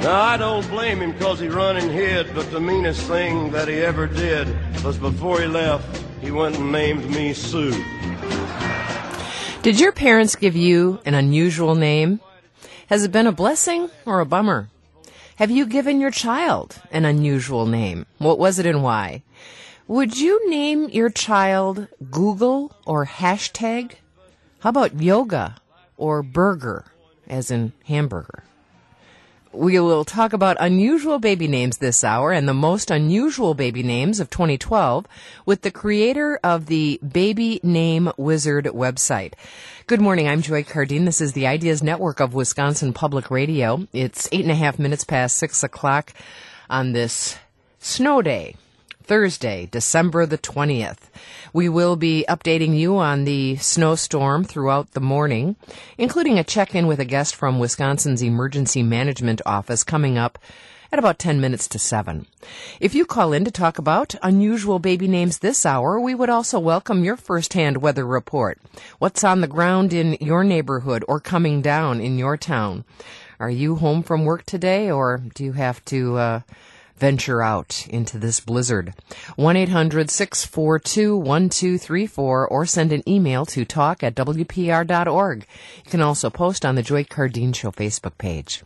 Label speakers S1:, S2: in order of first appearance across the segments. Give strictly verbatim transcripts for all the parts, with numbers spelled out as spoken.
S1: Now, I don't blame him because he run and hid, but the meanest thing that he ever did was before he left, he went and named me Sue.
S2: Did your parents give you an unusual name? Has it been a blessing or a bummer? Have you given your child an unusual name? What was it and why? Would you name your child Google or hashtag? How about yoga or burger, as in hamburger? We will talk about unusual baby names this hour and the most unusual baby names of twenty twelve with the creator of the Baby Name Wizard website. Good morning. I'm Joy Cardine. This is the Ideas Network of Wisconsin Public Radio. It's eight and a half minutes past six o'clock on this snow day, Thursday, December the twentieth. We will be updating you on the snowstorm throughout the morning, including a check-in with a guest from Wisconsin's Emergency Management Office coming up at about ten minutes to seven. If you call in to talk about unusual baby names this hour, we would also welcome your first-hand weather report. What's on the ground in your neighborhood or coming down in your town? Are you home from work today, or do you have to uh, venture out into this blizzard? one eight hundred six four two one two three four or send an email to talk at w p r dot org. You can also post on the Joy Cardine Show Facebook page.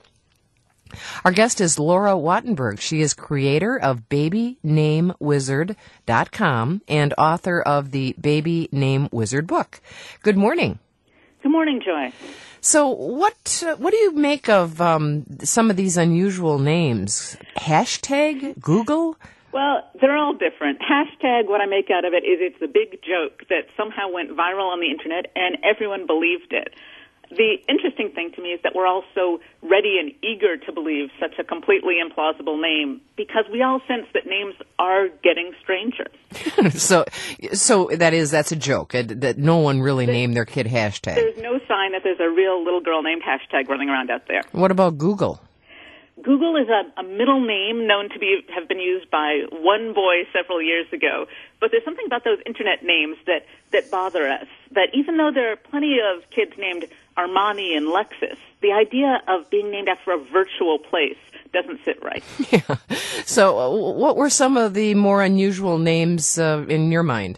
S2: Our guest is Laura Wattenberg. She is creator of baby name wizard dot com and author of the Baby Name Wizard book. Good morning.
S3: Good morning, Joy.
S2: So what uh, what do you make of um, some of these unusual names? Hashtag? Google?
S3: Well, they're all different. Hashtag, what I make out of it is it's a big joke that somehow went viral on the Internet and everyone believed it. The interesting thing to me is that we're all so ready and eager to believe such a completely implausible name because we all sense that names are getting stranger.
S2: so so that is, that's a joke, uh, that no one really
S3: There's,
S2: named their kid Hashtag.
S3: There's no sign that there's a real little girl named Hashtag running around out there.
S2: What about Google?
S3: Google is a, a middle name known to be have been used by one boy several years ago. But there's something about those Internet names that, that bother us, that even though there are plenty of kids named Armani and Lexus, the idea of being named after a virtual place doesn't sit right.
S2: Yeah. So uh, what were some of the more unusual names uh, in your mind?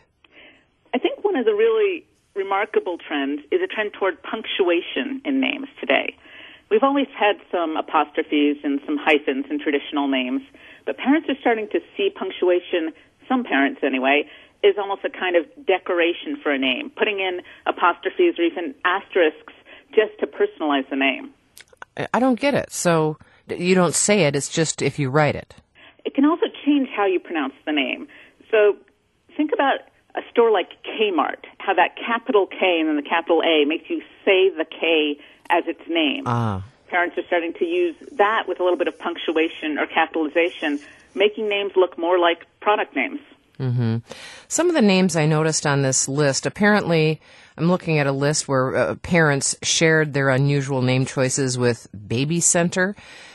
S3: I think one of the really remarkable trends is a trend toward punctuation in names today. We've always had some apostrophes and some hyphens in traditional names, but parents are starting to see punctuation, some parents anyway, is almost a kind of decoration for a name, putting in apostrophes or even asterisks just to personalize the name.
S2: I don't get it. So you don't say it, it's just if you write it.
S3: It can also change how you pronounce the name. So think about a store like Kmart, how that capital K and then the capital A makes you say the K as its name.
S2: Ah.
S3: Parents are starting to use that with a little bit of punctuation or capitalization, making names look more like product names.
S2: Mm-hmm. Some of the names I noticed on this list, apparently I'm looking at a list where uh, parents shared their unusual name choices with Baby Center,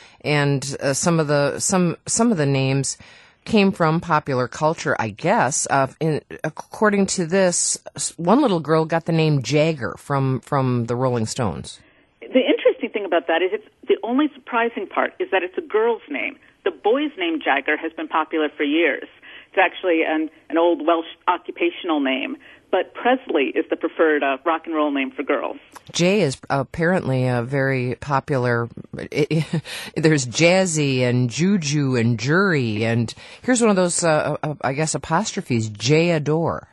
S2: and uh, some of the some some of the names came from popular culture, I guess. Uh, in, according to this, one little girl got the name Jagger from from the Rolling Stones.
S3: The interesting thing about that is it's the only surprising part is that it's a girl's name. The boy's name Jagger has been popular for years. It's actually an, an old Welsh occupational name, but Presley is the preferred uh, rock and roll name for girls.
S2: Jay is apparently a very popular. It, it, there's Jazzy and Juju and Jury, and here's one of those, uh, uh, I guess, apostrophes, Jay Adore.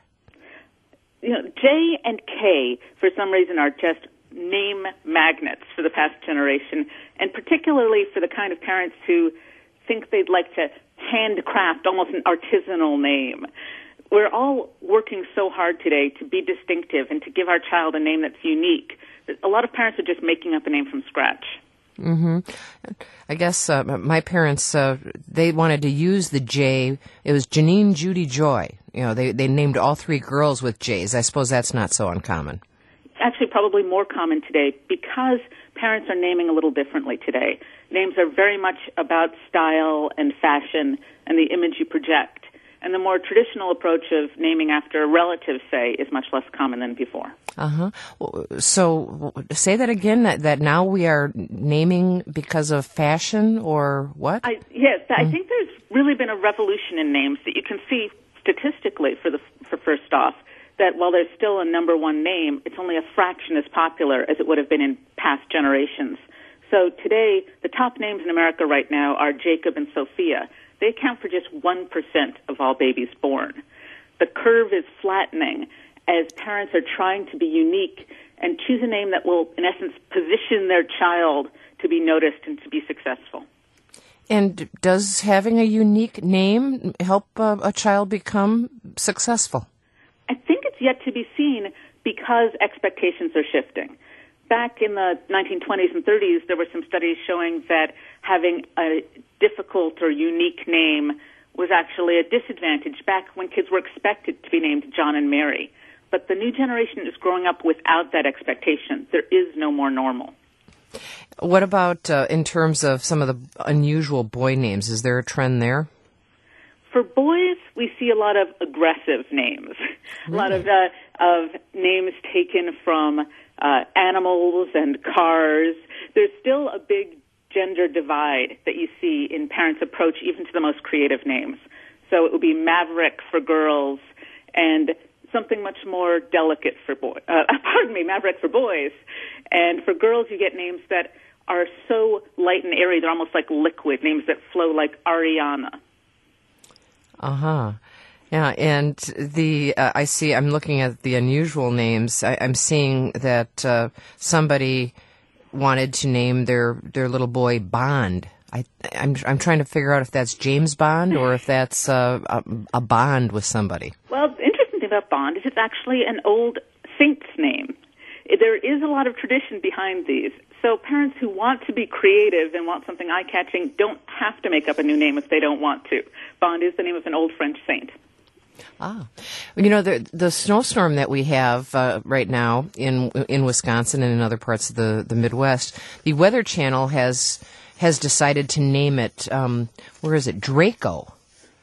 S3: You know, J and K, for some reason, are just name magnets for the past generation, and particularly for the kind of parents who think they'd like to handcraft almost an artisanal name. We're all working so hard today to be distinctive and to give our child a name that's unique. A lot of parents are just making up a name from scratch.
S2: Mm-hmm. I guess uh, my parents, uh, they wanted to use the J. It was Janine, Judy, Joy. You know, they, they named all three girls with J's. I suppose that's not so uncommon.
S3: Actually, probably more common today because parents are naming a little differently today. Names are very much about style and fashion and the image you project. And the more traditional approach of naming after a relative, say, is much less common than before.
S2: Uh-huh. So say that again, that, that now we are naming because of fashion or what?
S3: I, yes, mm. I think there's really been a revolution in names that you can see statistically for the for first off, that while there's still a number one name, it's only a fraction as popular as it would have been in past generations. So today, the top names in America right now are Jacob and Sophia. They account for just one percent of all babies born. The curve is flattening as parents are trying to be unique and choose a name that will, in essence, position their child to be noticed and to be successful.
S2: And does having a unique name help uh, a child become successful?
S3: I think it's yet to be seen because expectations are shifting. Back in the nineteen twenties and thirties, there were some studies showing that having a difficult or unique name was actually a disadvantage back when kids were expected to be named John and Mary. But the new generation is growing up without that expectation. There is no more normal.
S2: What about uh, in terms of some of the unusual boy names? Is there a trend there?
S3: For boys, we see a lot of aggressive names, really? a lot of uh, of names taken from uh, animals and cars. There's still a big gender divide that you see in parents' approach even to the most creative names. So it would be Maverick for girls and something much more delicate for boys. Uh, pardon me, Maverick for boys. And for girls, you get names that are so light and airy, they're almost like liquid, names that flow like Ariana.
S2: Uh-huh. Yeah, and the uh, I see, I'm looking at the unusual names. I, I'm seeing that uh, somebody wanted to name their, their little boy Bond. I, I'm I'm trying to figure out if that's James Bond or if that's uh, a, a bond with somebody.
S3: Well, the interesting thing about Bond is it's actually an old saint's name. There is a lot of tradition behind these. So parents who want to be creative and want something eye-catching don't have to make up a new name if they don't want to. Bond is the name of an old French saint.
S2: Ah, you know, the the snowstorm that we have uh, right now in in Wisconsin and in other parts of the, the Midwest, the Weather Channel has has decided to name it. Um, where is it? Draco.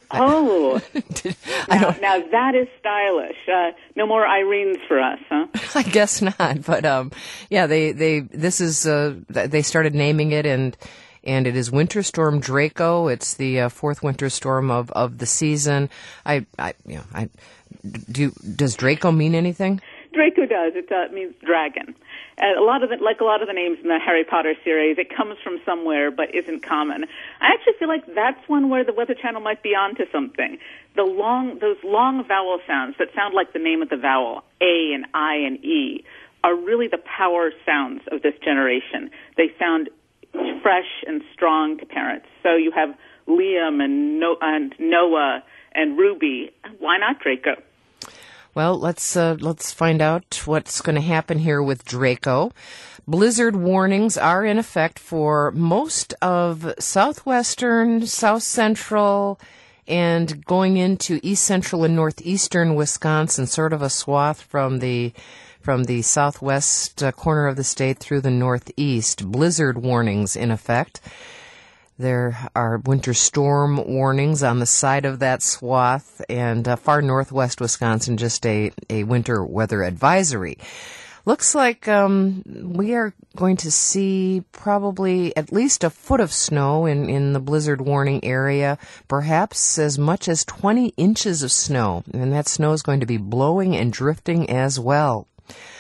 S3: Oh,
S2: Did, I
S3: now,
S2: don't,
S3: now that is stylish. Uh, no more Irenes for us, huh?
S2: I guess not, but um, yeah, they they this is uh, they started naming it and. And it is Winter Storm Draco. It's the uh, fourth winter storm of, of the season. I, I, you know, I do. Does Draco mean anything?
S3: Draco does. It uh, means dragon. Uh, a lot of the, like a lot of the names in the Harry Potter series, it comes from somewhere but isn't common. I actually feel like that's one where the Weather Channel might be onto something. The long, those long vowel sounds that sound like the name of the vowel, A and I and E, are really the power sounds of this generation. They sound fresh and strong to parents. So you have Liam and, no- and Noah and Ruby. Why not Draco?
S2: Well, let's uh, let's find out what's going to happen here with Draco. Blizzard warnings are in effect for most of southwestern, south central, and going into east central and northeastern Wisconsin, sort of a swath from the from the southwest uh, corner of the state through the northeast. Blizzard warnings in effect. There are winter storm warnings on the side of that swath, and uh, far northwest Wisconsin, just a, a winter weather advisory. Looks like um, we are going to see probably at least a foot of snow in, in the blizzard warning area, perhaps as much as twenty inches of snow, and that snow is going to be blowing and drifting as well.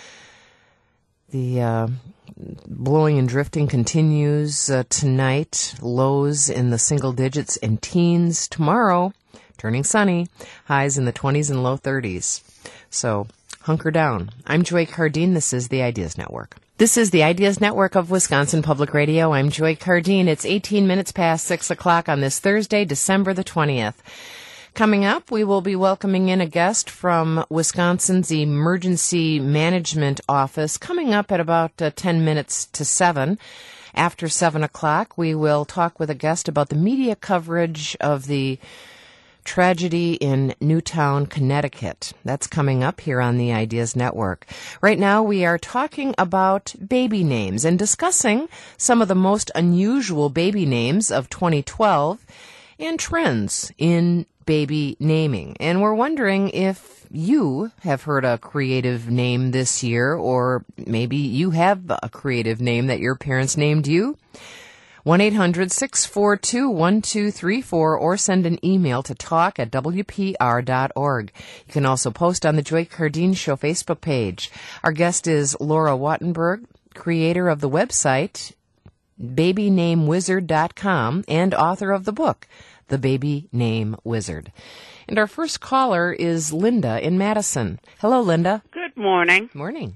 S2: The uh, blowing and drifting continues uh, tonight. Lows in the single digits and teens. Tomorrow, turning sunny. Highs in the twenties and low thirties. So, hunker down. I'm Joy Cardine. This is the Ideas Network. This is the Ideas Network of Wisconsin Public Radio. I'm Joy Cardine. It's eighteen minutes past six o'clock on this Thursday, December the twentieth. Coming up, we will be welcoming in a guest from Wisconsin's Emergency Management Office, coming up at about uh, ten minutes to seven. After seven o'clock, we will talk with a guest about the media coverage of the tragedy in Newtown, Connecticut. That's coming up here on the Ideas Network. Right now, we are talking about baby names and discussing some of the most unusual baby names of twenty twelve. and trends in baby naming. And we're wondering if you have heard a creative name this year, or maybe you have a creative name that your parents named you. one eight hundred six four two one two three four, or send an email to talk at w p r dot org. You can also post on the Joy Cardine Show Facebook page. Our guest is Laura Wattenberg, creator of the website baby name wizard dot com and author of the book, The Baby Name Wizard. And our first caller is Linda in Madison. Hello, Linda.
S4: Good morning.
S2: Morning.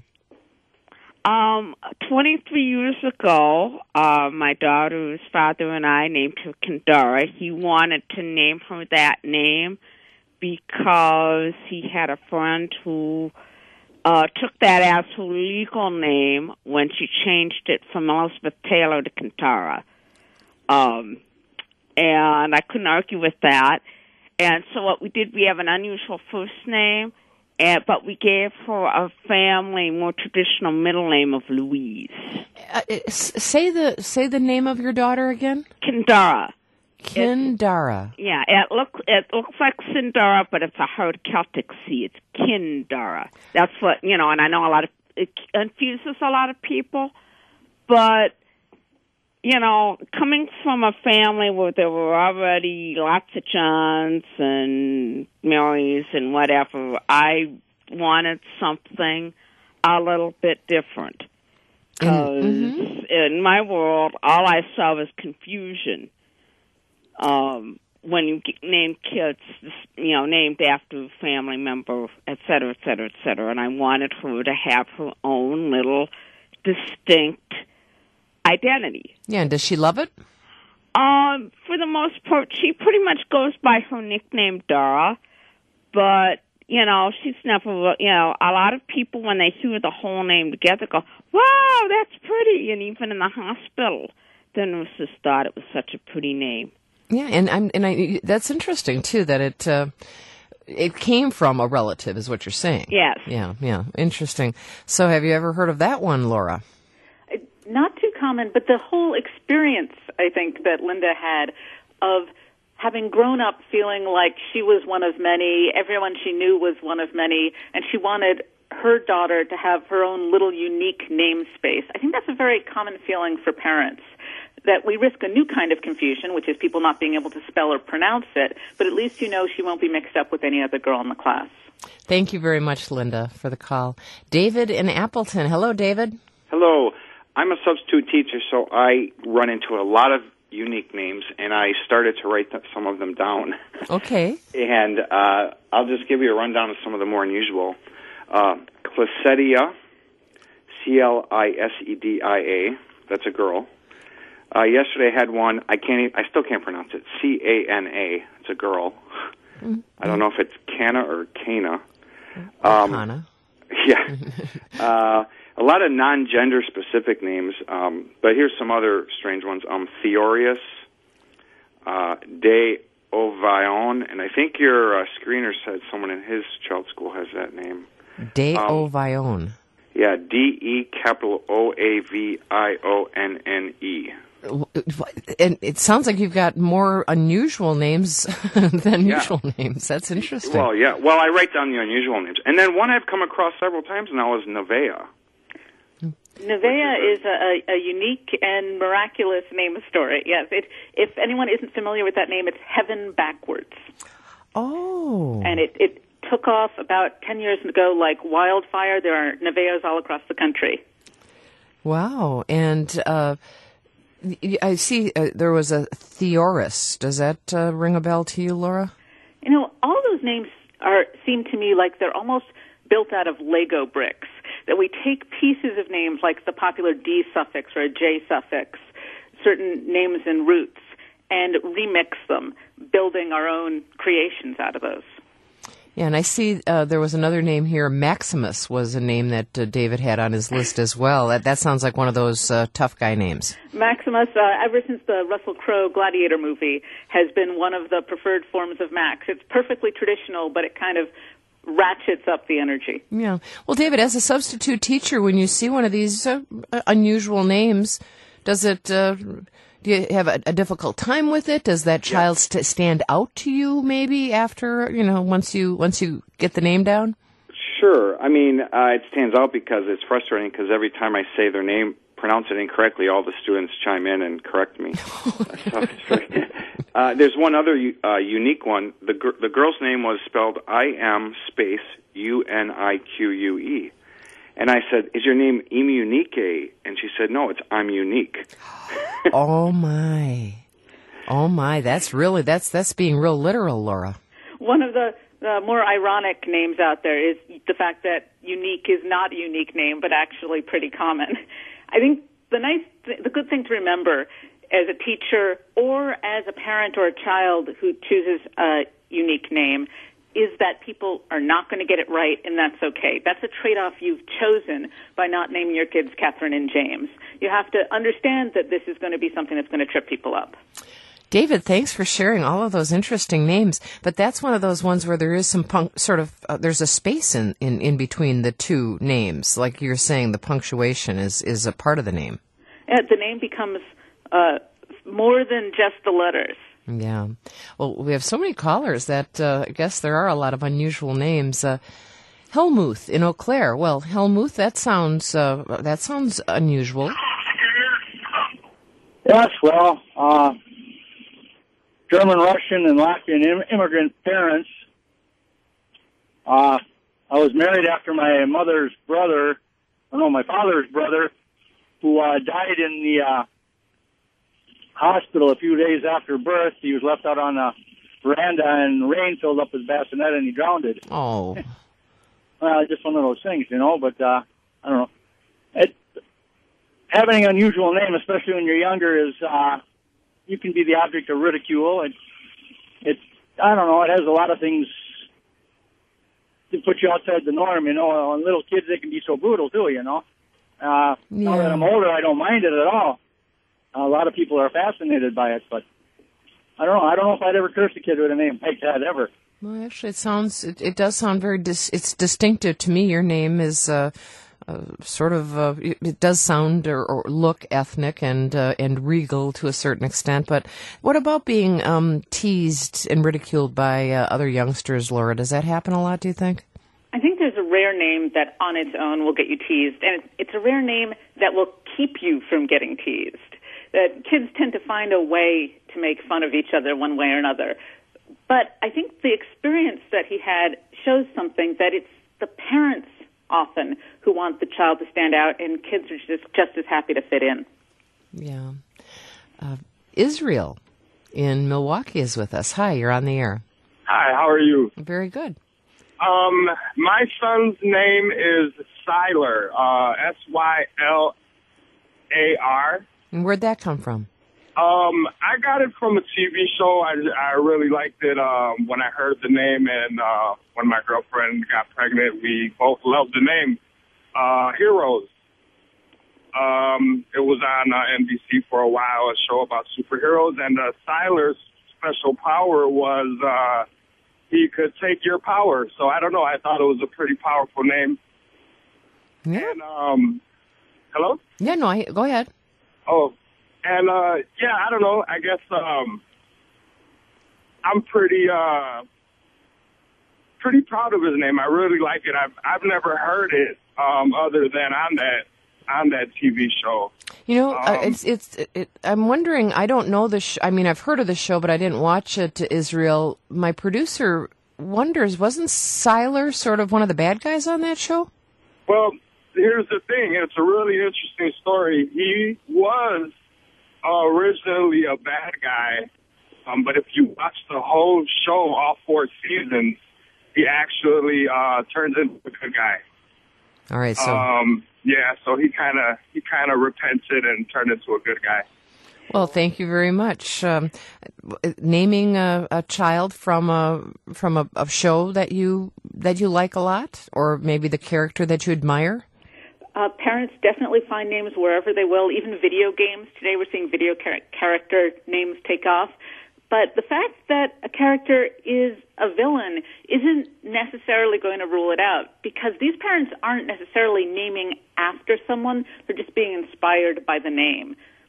S4: Um, twenty-three years ago, uh, my daughter's father and I named her Kendara. He wanted to name her that name because he had a friend who uh, took that as her legal name when she changed it from Elizabeth Taylor to Kendara. Um, and I couldn't argue with that. And so what we did, we have an unusual first name, and, but we gave her a family, more traditional middle name of Louise.
S2: Uh, say the say the name of your daughter again.
S4: Kendara.
S2: Kendara.
S4: Yeah, it looks it looks like Sindara, but it's a hard Celtic C. It's Kendara. That's what, you know, and I know a lot of, it confuses a lot of people, but, you know, coming from a family where there were already lots of Johns and Marys and whatever, I wanted something a little bit different. Because mm-hmm. in my world, all I saw was confusion. Um, when you name kids, you know, named after a family member, et cetera, et cetera, et cetera. And I wanted her to have her own little distinct identity.
S2: Yeah, and does she love it?
S4: Um, for the most part, she pretty much goes by her nickname, Dara. But, you know, she's never, you know, a lot of people, when they hear the whole name together, go, wow, that's pretty. And even in the hospital, the nurses thought it was such a pretty name.
S2: Yeah, and I'm, and I, that's interesting, too, that it uh, it came from a relative, is what you're saying.
S4: Yes.
S2: Yeah, yeah, interesting. So have you ever heard of that one, Laura?
S3: Not too common, but the whole experience, I think, that Linda had of having grown up feeling like she was one of many, everyone she knew was one of many, and she wanted her daughter to have her own little unique namespace. I think that's a very common feeling for parents, that we risk a new kind of confusion, which is people not being able to spell or pronounce it, but at least you know she won't be mixed up with any other girl in the class.
S2: Thank you very much, Linda, for the call. David in Appleton. Hello, David.
S5: Hello. I'm a substitute teacher, so I run into a lot of unique names, and I started to write th- some of them down.
S2: Okay.
S5: and uh, I'll just give you a rundown of some of the more unusual. Uh, Clisedia, C L I S E D I A, that's a girl. Uh, yesterday I had one, I can't even, I still can't pronounce it, C A N A, it's a girl. Mm-hmm. I don't know if it's Cana or Cana. Um,
S2: Cana.
S5: Yeah. uh, a lot of non-gender specific names, um, but here's some other strange ones. Um, Theorius, uh, De Ovion, and I think your uh, screener said someone in his child's school has that name.
S2: De
S5: um,
S2: Ovion.
S5: Yeah, D E capital O A V I O N N E.
S2: And it sounds like you've got more unusual names than
S5: yeah.
S2: usual names. That's interesting.
S5: Well, yeah. Well, I write down the unusual names. And then one I've come across several times now is Nevaeh.
S3: Nevaeh is a, a unique and miraculous name story. Yes, it, if anyone isn't familiar with that name, it's heaven backwards.
S2: Oh.
S3: And it, it took off about ten years ago like wildfire. There are Nevaehs all across the country.
S2: Wow. And uh, I see uh, there was a Theorus. Does that uh, ring a bell to you, Laura?
S3: You know, all those names are seem to me like they're almost built out of Lego bricks, that we take pieces of names like the popular D suffix or a J suffix, certain names and roots, and remix them, building our own creations out of those.
S2: Yeah, and I see uh, there was another name here. Maximus was a name that uh, David had on his list as well. That, that sounds like one of those uh, tough guy names.
S3: Maximus, uh, ever since the Russell Crowe Gladiator movie, has been one of the preferred forms of Max. It's perfectly traditional, but it kind of ratchets up the energy.
S2: Yeah. Well, David, as a substitute teacher, when you see one of these uh, unusual names, does it uh, Do you have a, a difficult time with it? Does that child
S5: Yeah.
S2: st- stand out to you maybe after, you know, once you once you get the name down?
S5: Sure. I mean, uh, it stands out because it's frustrating because every time I say their name, pronounce it incorrectly, all the students chime in and correct me. So it's very- uh, there's one other uh, unique one. The gr- the girl's name was spelled I M space U N I Q U E. And I said, is your name Imunique? And she said, no, it's I'm unique.
S2: Oh, my. Oh, my. That's really, that's that's being real literal, Laura.
S3: One of the, the more ironic names out there is the fact that unique is not a unique name, but actually pretty common. I think the nice, th- the good thing to remember as a teacher or as a parent or a child who chooses a unique name is that people are not going to get it right, and that's okay. That's a trade-off you've chosen by not naming your kids Catherine and James. You have to understand that this is going to be something that's going to trip people up.
S2: David, thanks for sharing all of those interesting names. But that's one of those ones where there is some punk, sort of, uh, there's a space in, in, in between the two names. Like you're saying, the punctuation is, is a part of the name.
S3: Uh, the name becomes uh, more than just the letters.
S2: Yeah. Well, we have so many callers that uh, I guess there are a lot of unusual names. Uh, Helmuth in Eau Claire. Well, Helmuth, that sounds uh, that sounds unusual.
S6: Yes, well, uh, German, Russian, and Latvian im- immigrant parents. Uh, I was married after my mother's brother, or no, my father's brother, who uh, died in the uh, hospital a few days after birth. He was left out on the veranda, and rain filled up his bassinet, and he drowned.
S2: Oh.
S6: Well, just one of those things, you know, but uh, I don't know. It, having an unusual name, especially when you're younger, is uh, you can be the object of ridicule. It, it, I don't know, it has a lot of things to put you outside the norm, you know. On little kids, they can be so brutal, too, you know. Uh,
S2: Yeah.
S6: Now that I'm older, I don't mind it at all. A lot of people are fascinated by it, but I don't know. I don't know if I'd ever curse a kid with a name like that, ever.
S2: Well, actually, it sounds it, it does sound very dis, it's distinctive to me. Your name is uh, uh, sort of uh, it, it does sound or, or look ethnic and uh, and regal to a certain extent. But what about being um, teased and ridiculed by uh, other youngsters, Laura? Does that happen a lot? Do you think?
S3: I think there's a rare name that on its own will get you teased, and it's a rare name that will keep you from getting teased. That kids tend to find a way to make fun of each other one way or another. But I think the experience that he had shows something, that it's the parents often who want the child to stand out, and kids are just, just as happy to fit in.
S2: Yeah. Uh, Israel in Milwaukee is with us. Hi, you're on the air.
S7: Hi, how are you?
S2: Very good.
S7: Um, my son's name is Sylar, uh, S Y L A R.
S2: And where'd that come from?
S7: Um, I got it from a T V show. I, I really liked it um, when I heard the name, and uh, when my girlfriend got pregnant, we both loved the name, uh, Heroes. Um, it was on uh, N B C for a while, a show about superheroes, and uh, Sylar's special power was uh, he could take your power. So I don't know. I thought it was a pretty powerful name.
S2: Yeah.
S7: And um, hello?
S2: Yeah, no, I, go ahead.
S7: Oh, and, uh, yeah, I don't know. I guess, um, I'm pretty, uh, pretty proud of his name. I really like it. I've, I've never heard it, um, other than on that, on that T V show.
S2: You know,
S7: Um,
S2: uh, it's, it's, it, it, I'm wondering, I don't know the sh- I mean, I've heard of the show, but I didn't watch it to Israel. My producer wonders, wasn't Sylar sort of one of the bad guys on that show?
S7: Well, here's the thing. It's a really interesting story. He was uh, originally a bad guy, um, but if you watch the whole show, all four seasons, he actually uh, turns into a good guy.
S2: All right, so
S7: Um, yeah, so he kind of he kind of repented and turned into a good guy.
S2: well, thank you very much. Um, naming a, a child from a from a, a show that you that you like a lot, or maybe the character that you admire.
S3: Uh, parents definitely find names wherever they will, even video games. Today we're seeing video char- character names take off. But the fact that a character is a villain isn't necessarily going to rule it out, because these parents aren't necessarily naming after someone. They're just being inspired by the name.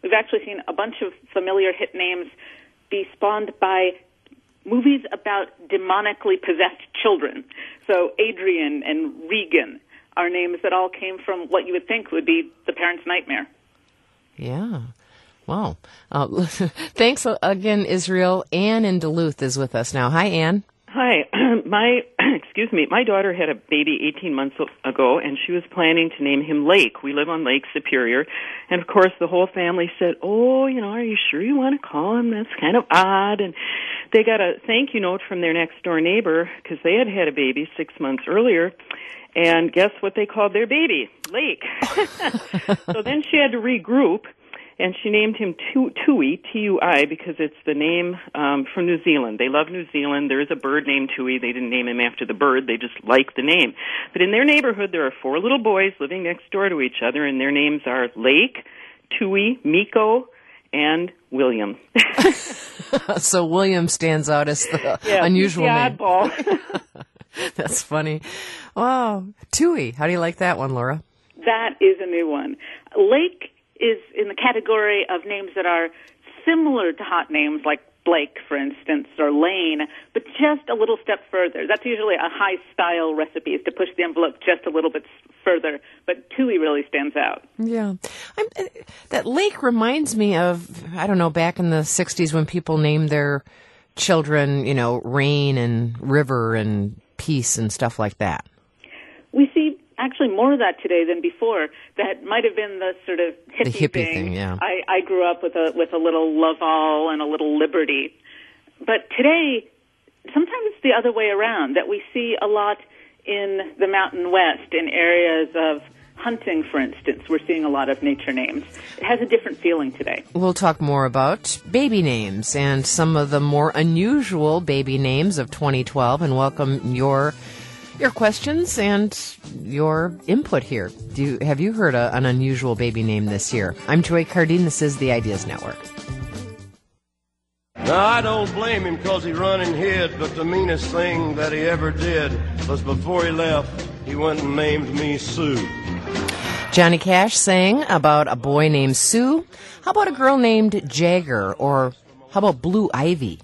S3: we've actually seen a bunch of familiar hit names be spawned by movies about demonically possessed children. So Adrian and Regan are names that all came from what you would think would be the parent's nightmare.
S2: Yeah. Wow. Uh, thanks again, Israel. Anne in Duluth is with us now. Hi, Anne.
S8: Hi. My, excuse me, my daughter had a baby eighteen months ago, and she was planning to name him Lake. We live on Lake Superior. And, of course, the whole family said, oh, you know, are you sure you want to call him? That's kind of odd. And they got a thank you note from their next-door neighbor because they had had a baby six months earlier. And guess what they called their baby? Lake. So then she had to regroup. And she named him Tui, T U I, because it's the name um, from New Zealand. They love New Zealand. There is a bird named Tui. They didn't name him after the bird. They just like the name. But in their neighborhood, there are four little boys living next door to each other, and their names are Lake, Tui, Miko, and William.
S2: So William stands out as the
S8: yeah,
S2: unusual
S8: the
S2: name.
S8: oddball.
S2: That's funny. Wow. Tui, how do you like that one, Laura?
S3: That is a new one. Lake is in the category of names that are similar to hot names like Blake, for instance, or Lane, but just a little step further. That's usually a high-style recipe, is to push the envelope just a little bit further, but Tui really stands out.
S2: Yeah. I'm, that Lake reminds me of, I don't know, back in the sixties when people named their children, you know, Rain and River and Peace and stuff like that.
S3: We see actually more of that today than before. That might have been the sort of hippie,
S2: the hippie
S3: thing.
S2: thing yeah.
S3: I, I grew up with a with a little Laval and a little Liberty. But today, sometimes it's the other way around, that we see a lot in the Mountain West, in areas of hunting, for instance. We're seeing a lot of nature names. It has a different feeling today.
S2: We'll talk more about baby names and some of the more unusual baby names of twenty twelve, and welcome your Your questions and your input here. Do you, have you heard a, an unusual baby name this year? I'm Joy Cardine. This is the Ideas Network.
S1: Now, I don't blame him because he run and hid, but the meanest thing that he ever did was before he left, he went and named me Sue.
S2: Johnny Cash sang about a boy named Sue. How about a girl named Jagger? Or how about Blue Ivy?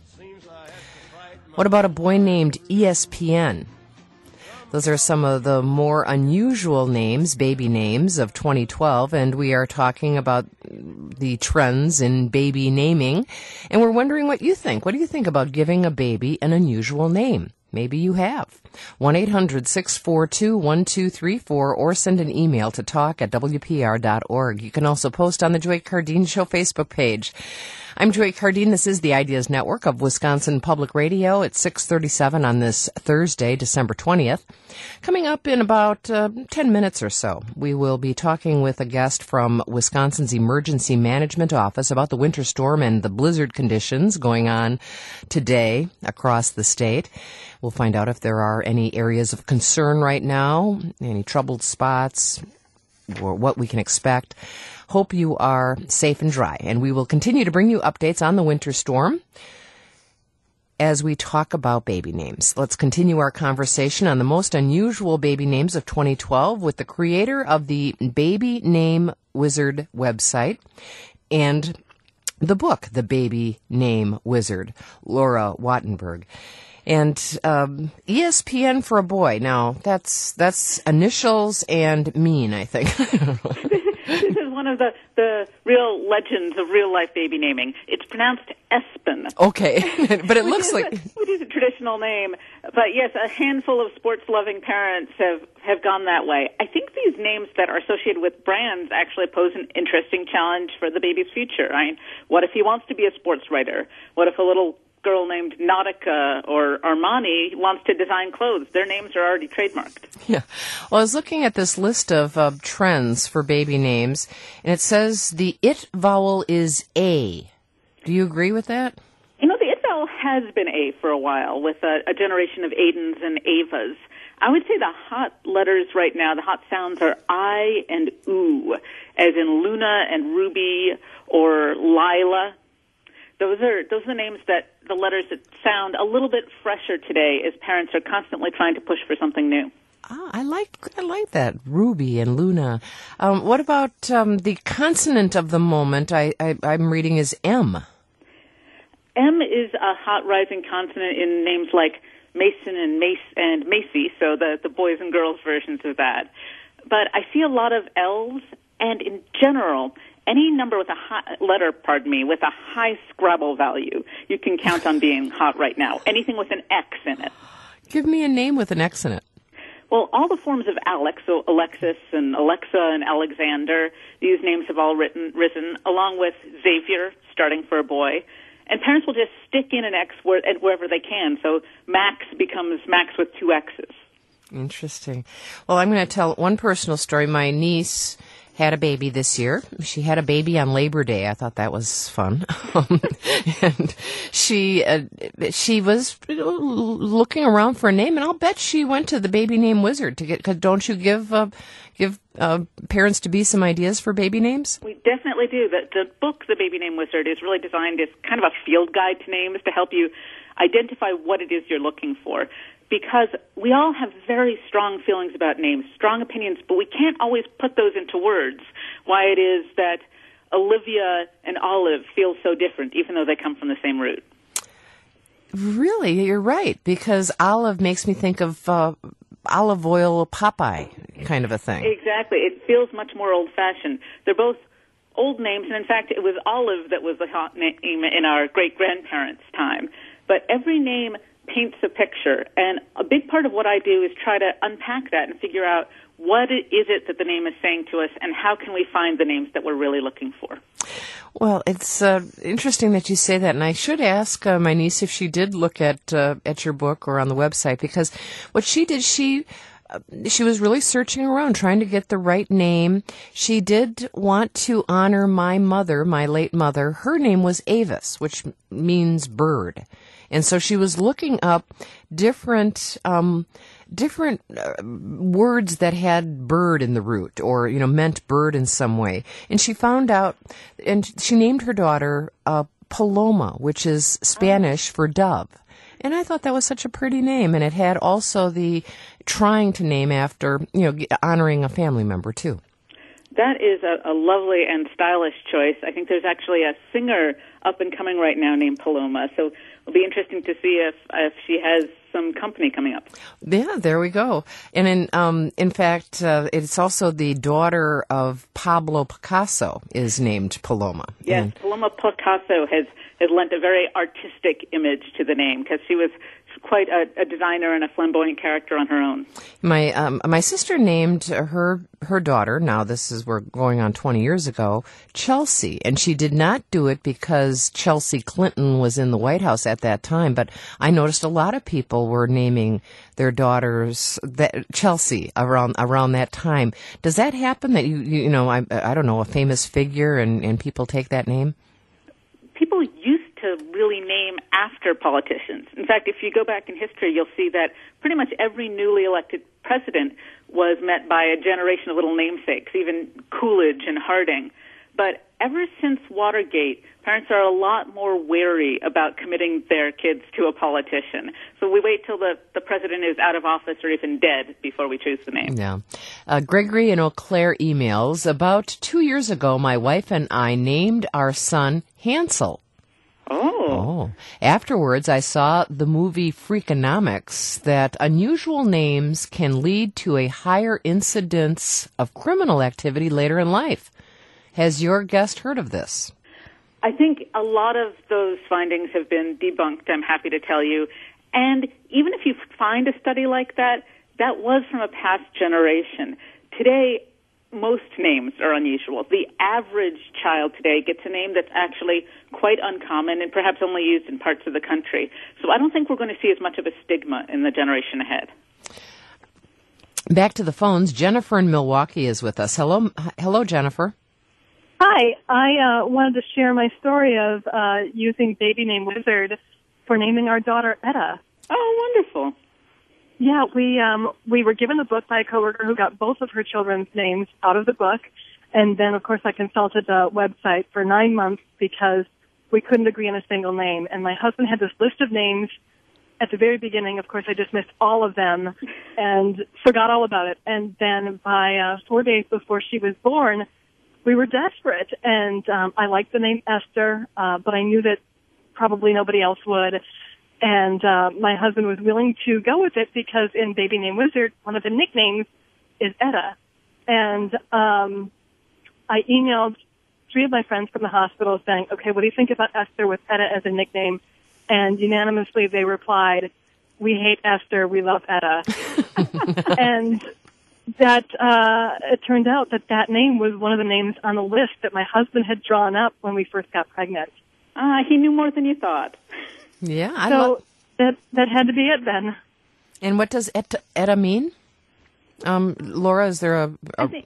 S2: What about a boy named E S P N? Those are some of the more unusual names, baby names of twenty twelve, and we are talking about the trends in baby naming, and we're wondering what you think. What do you think about giving a baby an unusual name? Maybe you have. one eight hundred six four two one two three four or send an email to talk at w p r dot org. You can also post on the Joy Cardine Show Facebook page. I'm Joy Cardine. This is the Ideas Network of Wisconsin Public Radio. It's six thirty-seven on this Thursday, December twentieth. Coming up in about uh, ten minutes or so, we will be talking with a guest from Wisconsin's Emergency Management Office about the winter storm and the blizzard conditions going on today across the state. We'll find out if there are any areas of concern right now, any troubled spots, or what we can expect. Hope you are safe and dry, and we will continue to bring you updates on the winter storm as we talk about baby names. Let's continue our conversation on the most unusual baby names of twenty twelve with the creator of the Baby Name Wizard website and the book, The Baby Name Wizard, Laura Wattenberg. And um, E S P N for a boy. Now, that's that's initials and mean, I think.
S3: This is one of the, the real legends of real-life baby naming. It's pronounced Espen.
S2: Okay, but it looks like...
S3: A, which is a traditional name. But, yes, a handful of sports-loving parents have, have gone that way. I think these names that are associated with brands actually pose an interesting challenge for the baby's future. I mean, what if he wants to be a sports writer? What if a little girl named Nautica or Armani wants to design clothes? Their names are already trademarked.
S2: Yeah. Well, I was looking at this list of uh, trends for baby names, and it says the it vowel is A. Do you agree with that?
S3: You know, the it vowel has been A for a while, with a, a generation of Aidens and Avas. I would say the hot letters right now, the hot sounds are I and Oo, as in Luna and Ruby or Lila. Those are those are the names that the letters that sound a little bit fresher today as parents are constantly trying to push for something new.
S2: Ah, I like I like that, Ruby and Luna. Um, what about um, the consonant of the moment? I, I I'm reading is M.
S3: M is a hot rising consonant in names like Mason and Mace and Macy, so the the boys and girls versions of that. But I see a lot of L's, and in general, any number with a high, letter, pardon me, with a high Scrabble value, you can count on being hot right now. Anything with an X in it.
S2: Give me a name with an X in it.
S3: Well, all the forms of Alex, so Alexis and Alexa and Alexander, these names have all written, risen, along with Xavier, starting for a boy. And parents will just stick in an X where, wherever they can. So Max becomes Max with two X's.
S2: Interesting. Well, I'm going to tell one personal story. My niece had a baby this year. She had a baby on Labor Day. I thought that was fun. Um, and she uh, she was looking around for a name, and I'll bet she went to the Baby Name Wizard to get. Cause don't you give uh, give uh, parents to be some ideas for baby names?
S3: We definitely do. The, the book, The Baby Name Wizard, is really designed as kind of a field guide to names to help you identify what it is you're looking for. Because we all have very strong feelings about names, strong opinions, but we can't always put those into words. Why it is that Olivia and Olive feel so different, even though they come from the same root.
S2: Really, you're right, because Olive makes me think of uh, olive oil Popeye kind of a thing.
S3: Exactly. It feels much more old-fashioned. They're both old names, and in fact, it was Olive that was the hot name in our great-grandparents' time. But every name paints a picture, and a big part of what I do is try to unpack that and figure out what is it that the name is saying to us, and how can we find the names that we're really looking for.
S2: Well, it's uh, interesting that you say that, and I should ask uh, my niece if she did look at uh, at your book or on the website, because what she did, she uh, she was really searching around, trying to get the right name. She did want to honor my mother, my late mother. Her name was Avis, which means bird. And so she was looking up different um, different uh, words that had bird in the root, or, you know, meant bird in some way. And she found out, and she named her daughter uh, Paloma, which is Spanish for dove. And I thought that was such a pretty name. And it had also the trying to name after, you know, honoring a family member, too.
S3: That is a, a lovely and stylish choice. I think there's actually a singer up and coming right now named Paloma. So it'll be interesting to see if if she has some company coming up.
S2: Yeah, there we go. And in um in fact, uh, it's also the daughter of Pablo Picasso is named Paloma.
S3: Yes,
S2: and
S3: Paloma Picasso has has lent a very artistic image to the name, because she was quite a, a designer and a flamboyant character on her own.
S2: My um, my sister named her her daughter, now this is, we're going on twenty years ago, Chelsea, and she did not do it because Chelsea Clinton was in the White House at that time, but I noticed a lot of people were naming their daughters that, Chelsea around around that time. Does that happen, that you you, you know, I I don't know, a famous figure and, and people take that name?
S3: People used to really name after politicians. In fact, if you go back in history, you'll see that pretty much every newly elected president was met by a generation of little namesakes, even Coolidge and Harding. But ever since Watergate, parents are a lot more wary about committing their kids to a politician. So we wait till the, the president is out of office or even dead before we choose the name.
S2: Yeah. Uh, Gregory and Eau Claire emails, about two years ago, my wife and I named our son Hansel.
S3: Oh.
S2: Oh. Afterwards, I saw the movie Freakonomics, that unusual names can lead to a higher incidence of criminal activity later in life. Has your guest heard of this?
S3: I think a lot of those findings have been debunked, I'm happy to tell you. And even if you find a study like that, that was from a past generation. Today, most names are unusual. The average child today gets a name that's actually quite uncommon and perhaps only used in parts of the country. So I don't think we're going to see as much of a stigma in the generation ahead.
S2: Back to the phones. Jennifer in Milwaukee is with us. Hello, hello, Jennifer.
S9: Hi. I uh, wanted to share my story of uh, using Baby Name Wizard for naming our daughter Etta.
S3: Oh, wonderful.
S9: Yeah, we um, we were given the book by a coworker who got both of her children's names out of the book, and then, of course, I consulted the website for nine months because we couldn't agree on a single name. And my husband had this list of names at the very beginning, of course, I dismissed all of them and forgot all about it. And then by uh, four days before she was born, we were desperate. And um, I liked the name Esther, uh, but I knew that probably nobody else would. And uh, my husband was willing to go with it because in Baby Name Wizard, one of the nicknames is Etta. And um, I emailed three of my friends from the hospital saying, okay, what do you think about Esther with Etta as a nickname? And unanimously they replied, we hate Esther, we love Etta. And that uh, it turned out that that name was one of the names on the list that my husband had drawn up when we first got pregnant.
S3: Ah, he knew more than you thought.
S2: Yeah, I
S9: so
S2: love.
S9: that that had to be it then.
S2: And what does Etta, Etta mean? Um, Laura, is there a? a...
S3: I think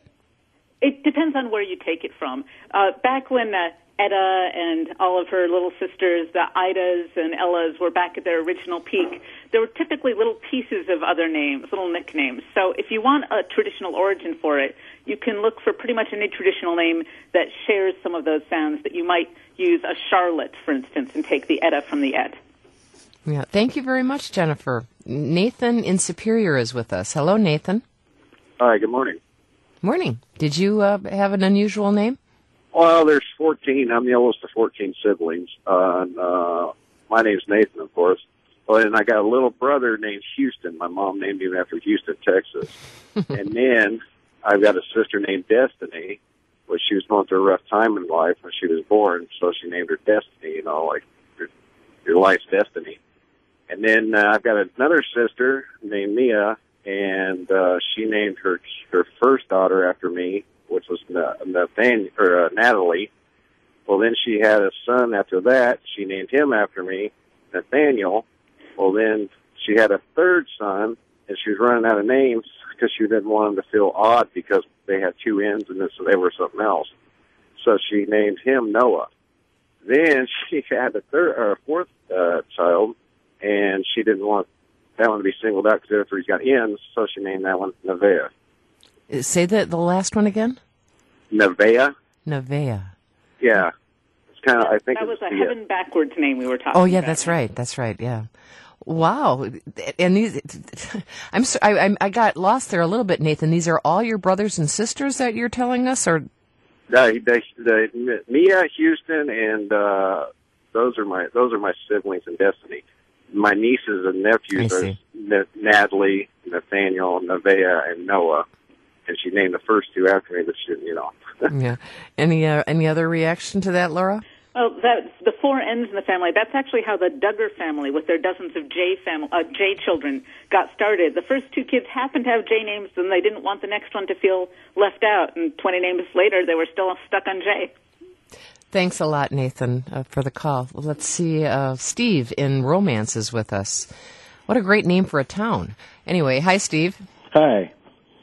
S3: it depends on where you take it from. Uh, back when uh, Etta and all of her little sisters, the Idas and Ellas, were back at their original peak, there were typically little pieces of other names, little nicknames. So if you want a traditional origin for it, you can look for pretty much any traditional name that shares some of those sounds, that you might use a Charlotte, for instance, and take the Etta from the Et.
S2: Yeah, thank you very much, Jennifer. Nathan in Superior is with us. Hello, Nathan.
S10: Hi, good morning.
S2: Morning. Did you uh, have an unusual name?
S10: Well, there's fourteen. I'm the oldest of fourteen siblings. Uh, and, uh, my name's Nathan, of course. Well, and I got a little brother named Houston. My mom named him after Houston, Texas. And then I've got a sister named Destiny, which she was going through a rough time in life when she was born, so she named her Destiny, you know, like your, your life's destiny. And then uh, I've got another sister named Mia, and uh, she named her her first daughter after me, which was Nathan, or, uh, Natalie. Well, then she had a son after that. She named him after me, Nathaniel. Well, then she had a third son, and she was running out of names because she didn't want him to feel odd because they had two N's and this, so they were something else. So she named him Noah. Then she had a third or a fourth uh, child, and she didn't want that one to be singled out because the other three's got N's, so she named that one Nevaeh.
S2: Say the the last one again.
S10: Nevaeh.
S2: Nevaeh.
S10: Yeah, it's kind of. I think
S3: that was
S10: it's
S3: a
S10: the,
S3: heaven backwards name we were talking.
S2: Oh yeah,
S3: about.
S2: that's right. That's right. Yeah. Wow. And these, I'm so, I, I I got lost there a little bit, Nathan. These are all your brothers and sisters that you're telling us, or?
S10: No, they, they, Mia, Houston, and uh, those are my those are my siblings in Destiny. My nieces and nephews are N- Natalie, Nathaniel, Nevaeh, and Noah. And she named the first two after me, but she didn't, you know.
S2: Yeah. Any uh, any other reaction to that, Laura?
S3: Well, that's the four N's in the family. That's actually how the Duggar family, with their dozens of J fam- uh, J children, got started. The first two kids happened to have J names, and they didn't want the next one to feel left out. And twenty names later, they were still stuck on J.
S2: Thanks a lot, Nathan, uh, for the call. Let's see. Uh, Steve in Romance is with us. What a great name for a town. Anyway, hi, Steve.
S11: Hi.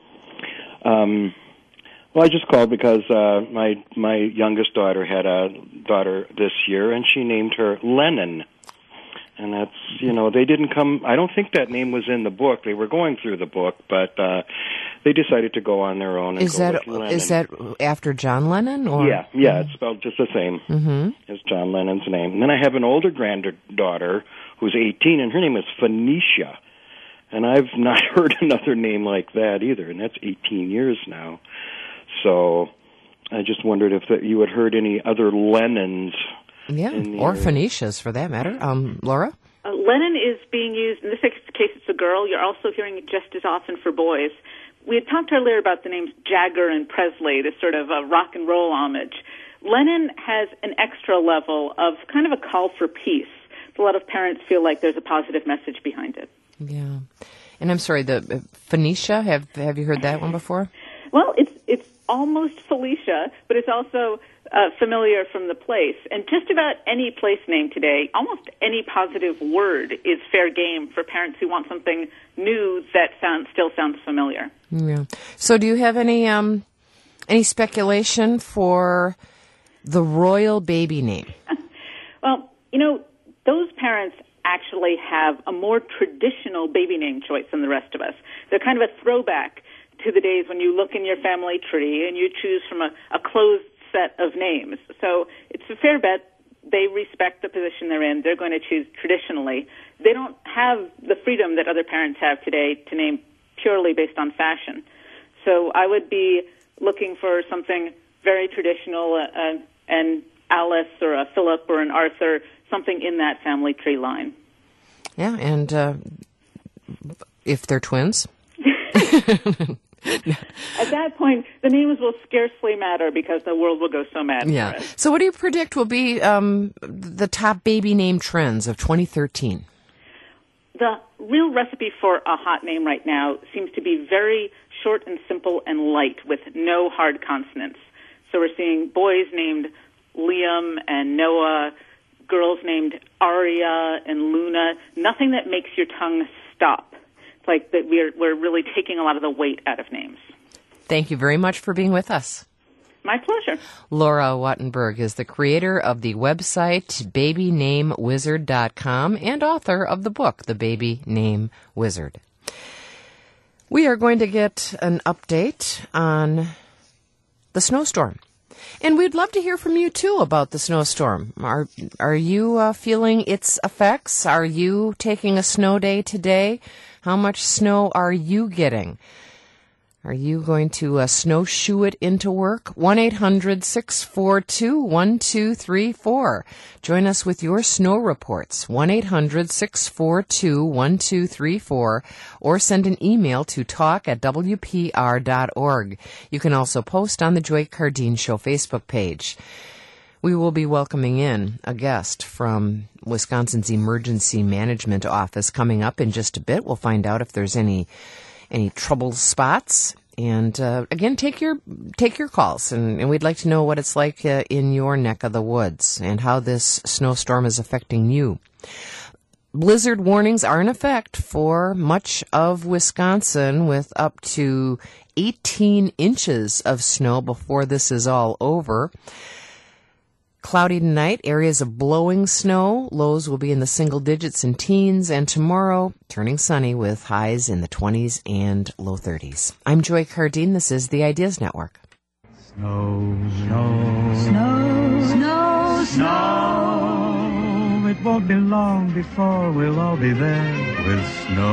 S11: Um, well, I just called because uh, my my youngest daughter had a daughter this year, and she named her Lennon. And that's, you know, they didn't come, I don't think that name was in the book. They were going through the book, but uh, they decided to go on their own and
S2: is
S11: go
S2: that,
S11: with Lennon.
S2: Is that after John Lennon? Or?
S11: Yeah, yeah, it's spelled just the same
S2: mm-hmm.
S11: as John Lennon's name. And then I have an older granddaughter who's eighteen, and her name is Phoenicia. And I've not heard another name like that either, and that's eighteen years now. So I just wondered if that you had heard any other Lennons.
S2: Yeah, or Phoenicias for that matter. Um, Laura?
S3: Uh, Lennon is being used, in this case it's a girl. You're also hearing it just as often for boys. We had talked earlier about the names Jagger and Presley, this sort of a rock and roll homage. Lennon has an extra level of kind of a call for peace. A lot of parents feel like there's a positive message behind it.
S2: Yeah. And I'm sorry, the uh, Phoenicia, have have you heard that one before?
S3: Well, it's it's almost Felicia, but it's also uh, familiar from the place. And just about any place name today, almost any positive word is fair game for parents who want something new that sounds still sounds familiar.
S2: Yeah. So do you have any um any speculation for the royal baby name?
S3: Well, you know, those parents actually have a more traditional baby name choice than the rest of us. They're kind of a throwback to the days when you look in your family tree and you choose from a, a closed set of names. So it's a fair bet they respect the position they're in. They're going to choose traditionally. They don't have the freedom that other parents have today to name purely based on fashion. So I would be looking for something very traditional, uh, an Alice or a Philip or an Arthur, something in that family tree line.
S2: Yeah, and uh, if they're twins?
S3: At that point, the names will scarcely matter because the world will go so mad.
S2: Yeah.
S3: For it.
S2: So what do you predict will be um, the top baby name trends of twenty thirteen?
S3: The real recipe for a hot name right now seems to be very short and simple and light with no hard consonants. So we're seeing boys named Liam and Noah, girls named Aria and Luna, nothing that makes your tongue stop. It's like that we're we're really taking a lot of the weight out of names.
S2: Thank you very much for being with us.
S3: My pleasure.
S2: Laura Wattenberg is the creator of the website baby name wizard dot com and author of the book, The Baby Name Wizard. We are going to get an update on the snowstorm. And we'd love to hear from you, too, about the snowstorm. Are are you uh, feeling its effects? Are you taking a snow day today? How much snow are you getting? Are you going to uh, snowshoe it into work? one eight hundred six four two one two three four. Join us with your snow reports. one eight hundred six four two one two three four or send an email to talk at w p r dot org. You can also post on the Joy Cardine Show Facebook page. We will be welcoming in a guest from Wisconsin's Emergency Management Office coming up in just a bit. We'll find out if there's any any trouble spots. And uh, again, take your take your calls, and, and we'd like to know what it's like uh, in your neck of the woods and how this snowstorm is affecting you. Blizzard warnings are in effect for much of Wisconsin, with up to eighteen inches of snow before this is all over. Cloudy tonight, areas of blowing snow. Lows will be in the single digits and teens, and tomorrow turning sunny with highs in the twenties and low thirties. I'm Joy Cardine. This is the Ideas Network.
S12: Snow, snow, snow, snow, snow. It won't be long before we'll all be there with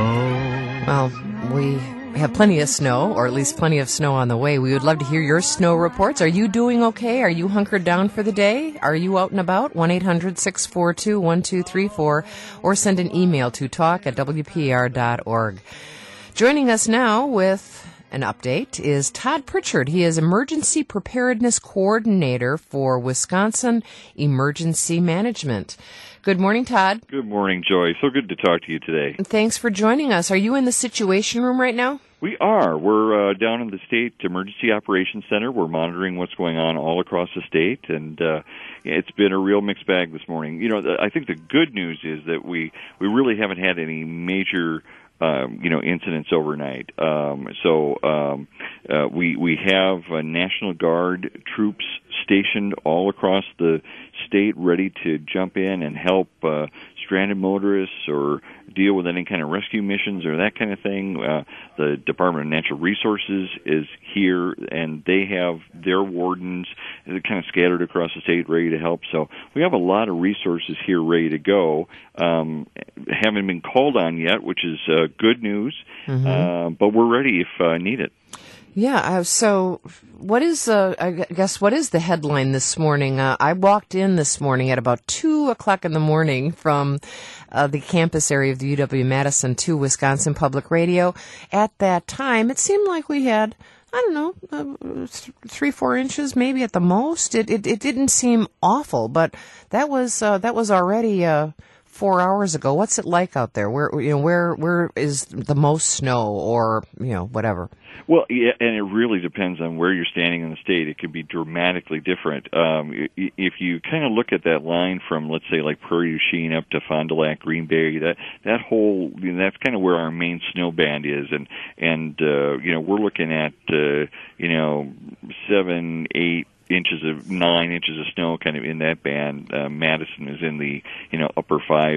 S12: snow.
S2: Well, we have plenty of snow, or at least plenty of snow on the way. We would love to hear your snow reports. Are you doing okay? Are you hunkered down for the day? Are you out and about? one eight hundred six four two one two three four or send an email to talk at w p r dot org. Joining us now with an update is Todd Pritchard. He is Emergency Preparedness Coordinator for Wisconsin Emergency Management. Good morning, Todd.
S13: Good morning, Joy. So good to talk to you today.
S2: Thanks for joining us. Are you in the Situation Room right now?
S13: We are. We're uh, down in the State Emergency Operations Center. We're monitoring what's going on all across the state, and uh, it's been a real mixed bag this morning. You know, the, I think the good news is that we, we really haven't had any major Um, you know, incidents overnight. Um, so um, uh, we we have uh, National Guard troops stationed all across the state, ready to jump in and help uh, stranded motorists or deal with any kind of rescue missions or that kind of thing. Uh, the Department of Natural Resources is here, and they have their wardens kind of scattered across the state, ready to help. So we have a lot of resources here ready to go. Um, haven't been called on yet, which is uh, good news, mm-hmm. uh, but we're ready if uh, needed.
S2: Yeah, uh, so what is, uh, I guess, what is the headline this morning? Uh, I walked in this morning at about two o'clock in the morning from uh, the campus area of the U W-Madison to Wisconsin Public Radio. At that time, it seemed like we had, I don't know, uh, th- three, four inches maybe at the most. It it, it didn't seem awful, but that was uh, that was already uh, four hours ago. What's it like out there? Where you know where where is the most snow, or you know whatever?
S13: Well, yeah, and it really depends on where you're standing in the state. It could be dramatically different. Um, if you kind of look at that line from, let's say, like Prairie du Chien up to Fond du Lac, Green Bay, that that whole, you know, that's kind of where our main snow band is, and and uh, you know we're looking at uh, you know seven, eight inches of nine inches of snow, kind of in that band. Uh, Madison is in the you know upper five.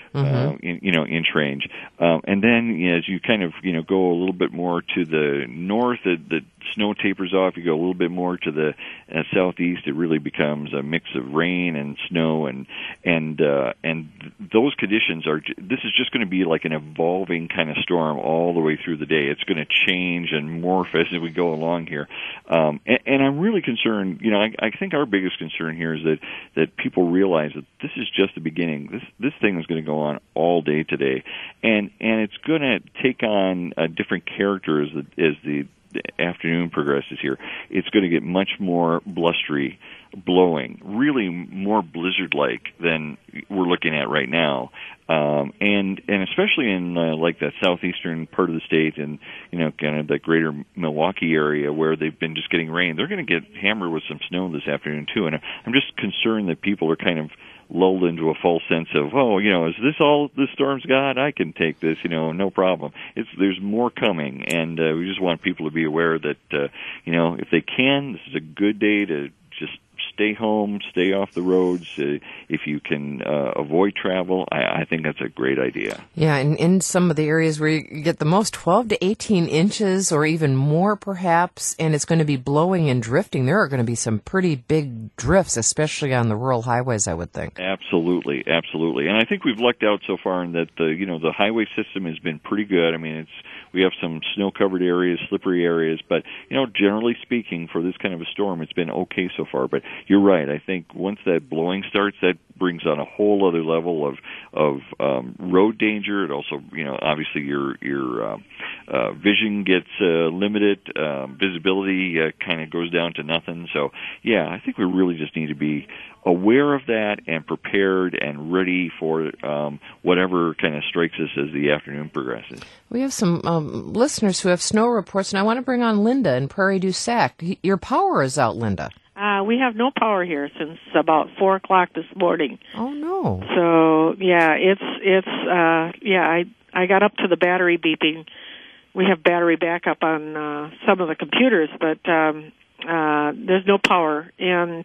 S2: Mm-hmm.
S13: uh, in, you know, inch range. Um, and then you know, as you kind of, you know, go a little bit more to the north, the, the snow tapers off. You go a little bit more to the uh, southeast, it really becomes a mix of rain and snow, and and uh, and th- those conditions are. This is just going to be like an evolving kind of storm all the way through the day. It's going to change and morph as we go along here. Um, and, and I'm really concerned. You know, I, I think our biggest concern here is that that people realize that this is just the beginning. This this thing is going to go on all day today, and and it's going to take on a different character as the as the the afternoon progresses here. It's going to get much more blustery, blowing, really more blizzard-like than we're looking at right now. Um, and and especially in uh, like the southeastern part of the state and, you know, kind of the greater Milwaukee area where they've been just getting rain, they're going to get hammered with some snow this afternoon too. And I'm just concerned that people are kind of lulled into a false sense of, oh, you know, is this all the storm's got? I can take this, you know, no problem. It's there's more coming, and uh, we just want people to be aware that, uh, you know, if they can, this is a good day to just stay home, stay off the roads. Uh, if you can uh, avoid travel, I, I think that's a great idea.
S2: Yeah, and in some of the areas where you get the most, twelve to eighteen inches or even more perhaps, and it's going to be blowing and drifting, there are going to be some pretty big drifts, especially on the rural highways, I would think.
S13: Absolutely, absolutely. And I think we've lucked out so far in that the, you know, the highway system has been pretty good. I mean, it's we have some snow-covered areas, slippery areas, but, you know, generally speaking, for this kind of a storm, it's been okay so far. But you're right. I think once that blowing starts, that brings on a whole other level of of um, road danger. It also, you know, obviously your your uh, uh, vision gets uh, limited. Um, visibility uh, kind of goes down to nothing. So, yeah, I think we really just need to be aware of that and prepared and ready for um, whatever kind of strikes us as the afternoon progresses.
S2: We have some um, listeners who have snow reports, and I want to bring on Linda in Prairie du Sac. Your power is out, Linda.
S14: Uh, we have no power here since about four o'clock this morning.
S2: Oh no!
S14: So yeah, it's it's uh, yeah. I I got up to the battery beeping. We have battery backup on uh, some of the computers, but um, uh, there's no power, and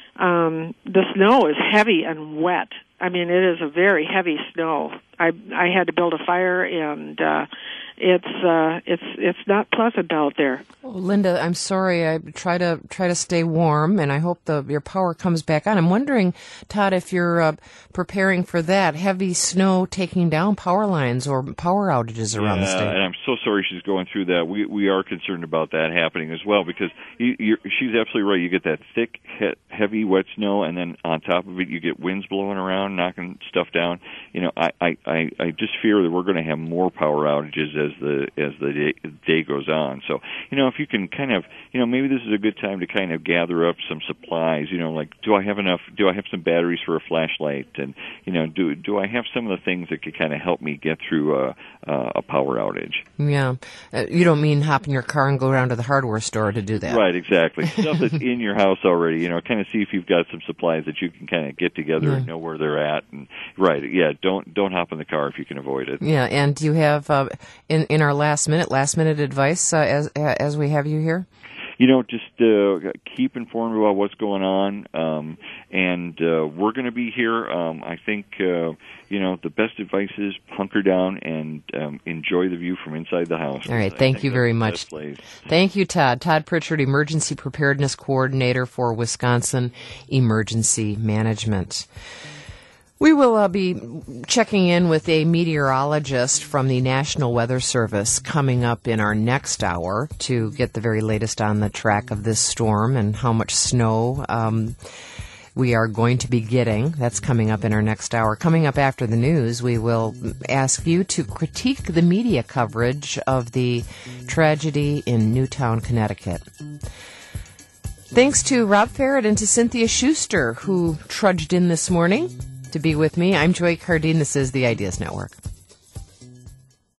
S14: um, the snow is heavy and wet. I mean, it is a very heavy snow. I I had to build a fire, and uh, it's uh, it's it's not pleasant out there.
S2: Oh, Linda, I'm sorry. I try to try to stay warm, and I hope the your power comes back on. I'm wondering, Todd, if you're uh, preparing for that heavy snow taking down power lines or power outages around
S13: yeah,
S2: the state.
S13: And I'm so sorry she's going through that. We we are concerned about that happening as well because you, you're, she's absolutely right. You get that thick, he, heavy, wet snow, and then on top of it, you get winds blowing around, knocking stuff down. You know, I I, I, I just fear that we're going to have more power outages as the as the day, day goes on. So, you know, if you can kind of, you know, maybe this is a good time to kind of gather up some supplies. You know, like, do I have enough? Do I have some batteries for a flashlight? And you know, do do I have some of the things that could kind of help me get through a a, a power outage?
S2: Yeah, uh, you don't mean hop in your car and go down to the hardware store to do that,
S13: right? Exactly. Stuff that's in your house already. You know, kind of see if you've got some supplies that you can kind of get together
S2: yeah.
S13: and know where they're at. And right, yeah, don't don't hop in the car if you can avoid it.
S2: Yeah, and do you have uh, in in our last minute last minute advice uh, as as we have you here?
S13: You know, just uh, keep informed about what's going on, um, and uh, we're going to be here. Um, I think, uh, you know, the best advice is hunker down and um, enjoy the view from inside the house.
S2: All right, thank you very much. Thank you, Todd. Todd Pritchard, Emergency Preparedness Coordinator for Wisconsin Emergency Management. We will uh, be checking in with a meteorologist from the National Weather Service coming up in our next hour to get the very latest on the track of this storm and how much snow um, we are going to be getting. That's coming up in our next hour. Coming up after the news, we will ask you to critique the media coverage of the tragedy in Newtown, Connecticut. Thanks to Rob Farrett and to Cynthia Schuster, who trudged in this morning to be with me. I'm Joy Cardine. This is the Ideas Network.